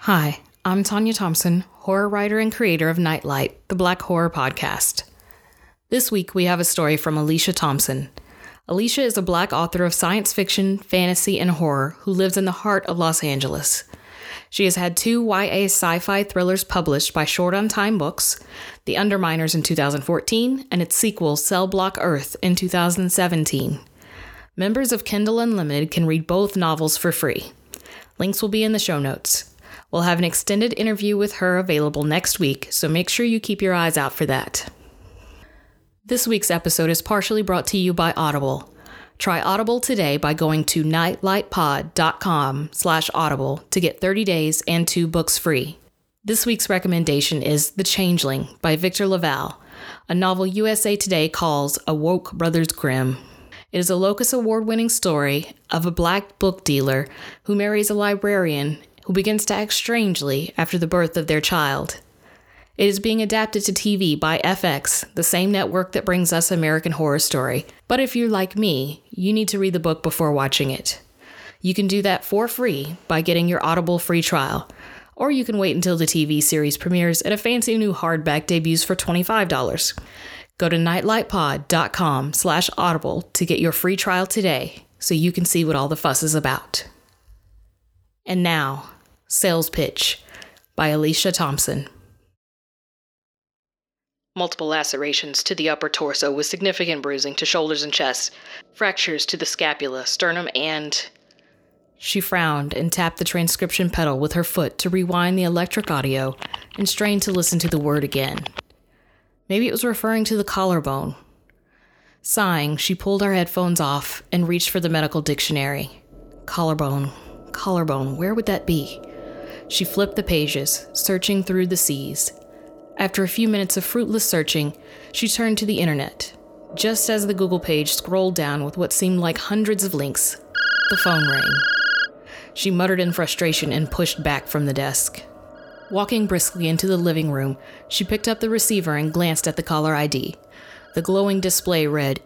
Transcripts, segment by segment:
Hi, I'm Tanya Thompson, horror writer and creator of Nightlight, the Black Horror Podcast. This week we have a story from Alicia Thompson. Alicia is a Black author of science fiction, fantasy, and horror who lives in the heart of Los Angeles. She has had 2 YA sci-fi thrillers published by Short on Time Books, The Underminers in 2014, and its sequel, Cell Block Earth, in 2017. Members of Kindle Unlimited can read both novels for free. Links will be in the show notes. We'll have an extended interview with her available next week, so make sure you keep your eyes out for that. This week's episode is partially brought to you by Audible. Try Audible today by going to nightlightpod.com/audible to get 30 days and 2 books free. This week's recommendation is The Changeling by Victor LaValle, a novel USA Today calls a woke Brothers Grimm. It is a Locus Award-winning story of a Black book dealer who marries a librarian who begins to act strangely after the birth of their child. It is being adapted to TV by FX, the same network that brings us American Horror Story. But if you're like me, you need to read the book before watching it. You can do that for free by getting your Audible free trial, or you can wait until the TV series premieres and a fancy new hardback debuts for $25. Go to nightlightpod.com/audible to get your free trial today so you can see what all the fuss is about. And now, Sales Pitch by Alicia Thompson. Multiple lacerations to the upper torso with significant bruising to shoulders and chest, fractures to the scapula, sternum, and... She frowned and tapped the transcription pedal with her foot to rewind the electric audio and strained to listen to the word again. Maybe it was referring to the collarbone. Sighing, she pulled her headphones off and reached for the medical dictionary. Collarbone, where would that be? She flipped the pages, searching through the C's. After a few minutes of fruitless searching, she turned to the internet. Just as the Google page scrolled down with what seemed like hundreds of links, the phone rang. She muttered in frustration and pushed back from the desk. Walking briskly into the living room, she picked up the receiver and glanced at the caller ID. The glowing display read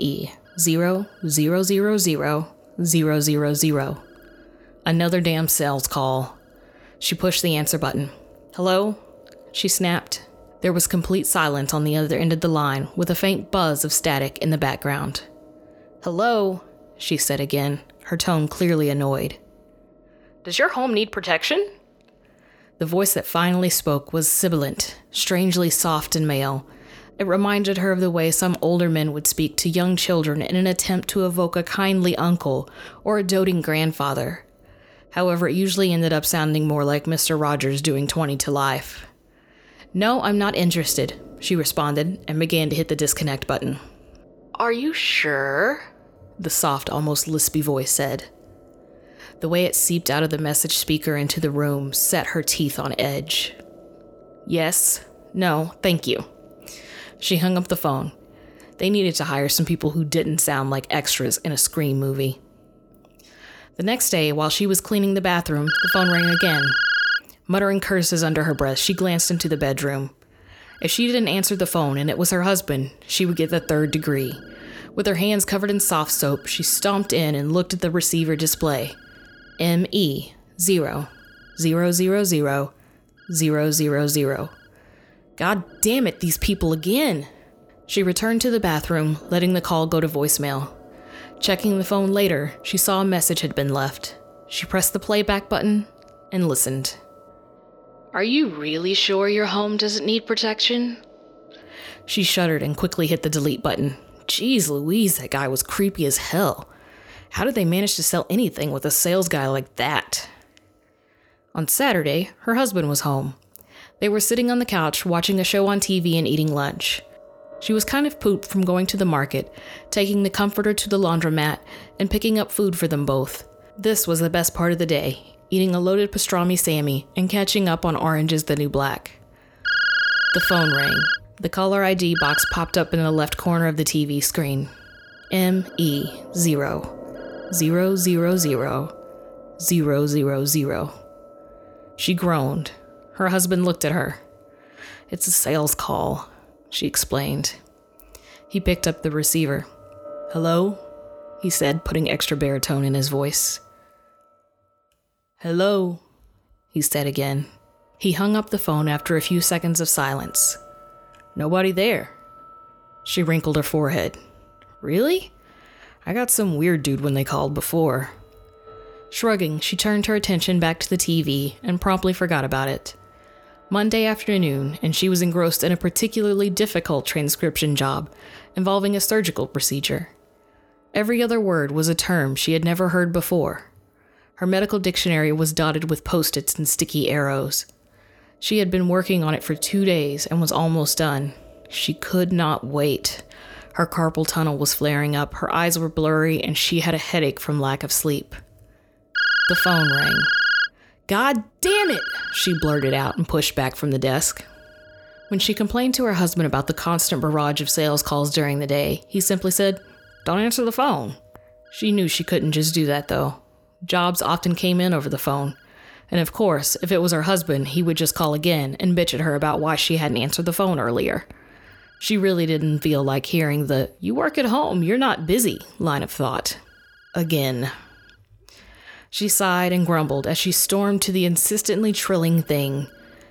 ME000000. Another damn sales call. She pushed the answer button. Hello? She snapped. There was complete silence on the other end of the line, with a faint buzz of static in the background. Hello? She said again, her tone clearly annoyed. Does your home need protection? The voice that finally spoke was sibilant, strangely soft and male. It reminded her of the way some older men would speak to young children in an attempt to evoke a kindly uncle or a doting grandfather. However, it usually ended up sounding more like Mr. Rogers doing 20 to life. No, I'm not interested, she responded and began to hit the disconnect button. Are you sure? The soft, almost lispy voice said. The way it seeped out of the message speaker into the room set her teeth on edge. Yes. No, thank you. She hung up the phone. They needed to hire some people who didn't sound like extras in a Scream movie. The next day, while she was cleaning the bathroom, the phone rang again. Muttering curses under her breath, she glanced into the bedroom. If she didn't answer the phone and it was her husband, she would get the 3rd degree. With her hands covered in soft soap, she stomped in and looked at the receiver display. ME000000. God damn it, these people again! She returned to the bathroom, letting the call go to voicemail. Checking the phone later, she saw a message had been left. She pressed the playback button and listened. Are you really sure your home doesn't need protection? She shuddered and quickly hit the delete button. Jeez Louise, that guy was creepy as hell. How did they manage to sell anything with a sales guy like that? On Saturday, her husband was home. They were sitting on the couch watching a show on TV and eating lunch. She was kind of pooped from going to the market, taking the comforter to the laundromat, and picking up food for them both. This was the best part of the day, eating a loaded pastrami Sammy and catching up on Orange is the New Black. The phone rang. The caller ID box popped up in the left corner of the TV screen. ME000000. She groaned. Her husband looked at her. It's a sales call, she explained. He picked up the receiver. Hello? He said, putting extra baritone in his voice. Hello? he said again. He hung up the phone after a few seconds of silence. Nobody there. She wrinkled her forehead. Really? I got some weird dude when they called before. Shrugging, she turned her attention back to the TV and promptly forgot about it. Monday afternoon, and she was engrossed in a particularly difficult transcription job involving a surgical procedure. Every other word was a term she had never heard before. Her medical dictionary was dotted with post-its and sticky arrows. She had been working on it for 2 days and was almost done. She could not wait. Her carpal tunnel was flaring up, her eyes were blurry, and she had a headache from lack of sleep. The phone rang. God damn it, she blurted out and pushed back from the desk. When she complained to her husband about the constant barrage of sales calls during the day, he simply said, "Don't answer the phone." She knew she couldn't just do that, though. Jobs often came in over the phone. And of course, if it was her husband, he would just call again and bitch at her about why she hadn't answered the phone earlier. She really didn't feel like hearing the, "You work at home, you're not busy" line of thought. Again. She sighed and grumbled as she stormed to the insistently trilling thing.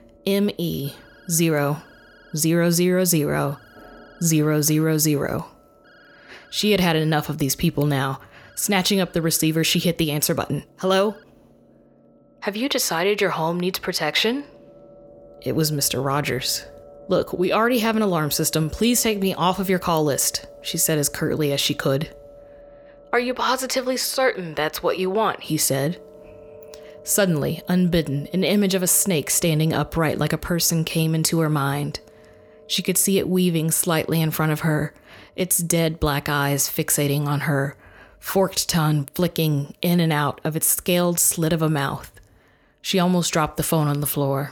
ME0000000. She had had enough of these people now. Snatching up the receiver, she hit the answer button. Hello? Have you decided your home needs protection? It was Mr. Rogers. Look, we already have an alarm system. Please take me off of your call list, she said as curtly as she could. Are you positively certain that's what you want? He said. Suddenly, unbidden, an image of a snake standing upright like a person came into her mind. She could see it weaving slightly in front of her, its dead black eyes fixating on her, forked tongue flicking in and out of its scaled slit of a mouth. She almost dropped the phone on the floor.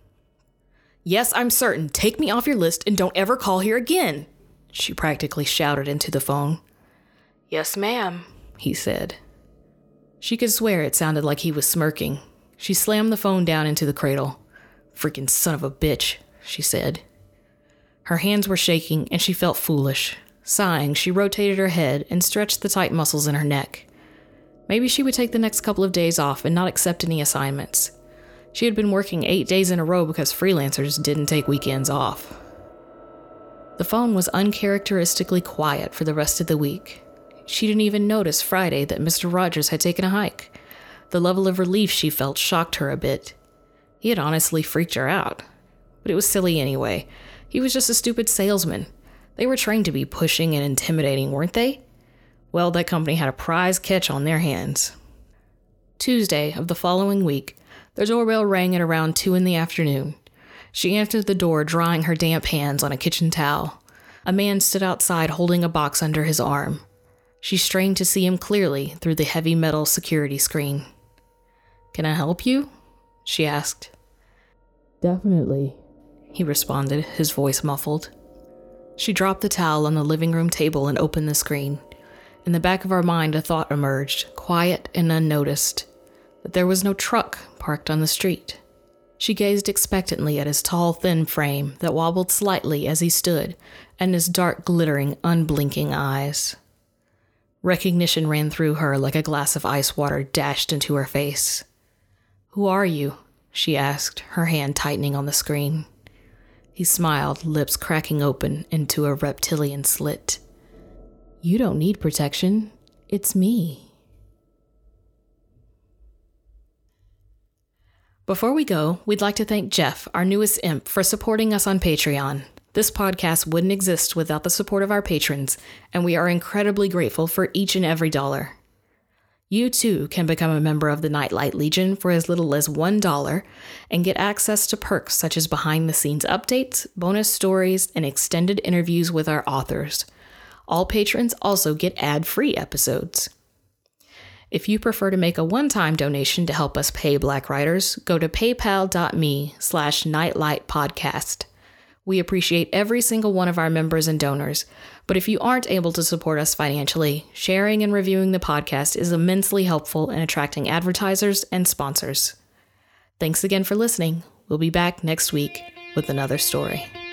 Yes, I'm certain. Take me off your list and don't ever call here again, she practically shouted into the phone. Yes, ma'am, he said. She could swear it sounded like he was smirking. She slammed the phone down into the cradle. Freaking son of a bitch, she said. Her hands were shaking and she felt foolish. Sighing, she rotated her head and stretched the tight muscles in her neck. Maybe she would take the next couple of days off and not accept any assignments. She had been working 8 days in a row because freelancers didn't take weekends off. The phone was uncharacteristically quiet for the rest of the week. She didn't even notice Friday that Mr. Rogers had taken a hike. The level of relief she felt shocked her a bit. He had honestly freaked her out. But it was silly anyway. He was just a stupid salesman. They were trained to be pushing and intimidating, weren't they? Well, that company had a prize catch on their hands. Tuesday of the following week, the doorbell rang at around 2 p.m. She answered the door, drying her damp hands on a kitchen towel. A man stood outside holding a box under his arm. She strained to see him clearly through the heavy metal security screen. Can I help you? She asked. Definitely, he responded, his voice muffled. She dropped the towel on the living room table and opened the screen. In the back of her mind, a thought emerged, quiet and unnoticed, that there was no truck parked on the street. She gazed expectantly at his tall, thin frame that wobbled slightly as he stood, and his dark, glittering, unblinking eyes. Recognition ran through her like a glass of ice water dashed into her face. Who are you? She asked, her hand tightening on the screen. He smiled, lips cracking open into a reptilian slit. You don't need protection. It's me. Before we go, we'd like to thank Jeff, our newest imp, for supporting us on Patreon. This podcast wouldn't exist without the support of our patrons, and we are incredibly grateful for each and every dollar. You too can become a member of the Nightlight Legion for as little as $1 and get access to perks such as behind-the-scenes updates, bonus stories, and extended interviews with our authors. All patrons also get ad-free episodes. If you prefer to make a one-time donation to help us pay Black writers, go to paypal.me/nightlightpodcast. We appreciate every single one of our members and donors, but if you aren't able to support us financially, sharing and reviewing the podcast is immensely helpful in attracting advertisers and sponsors. Thanks again for listening. We'll be back next week with another story.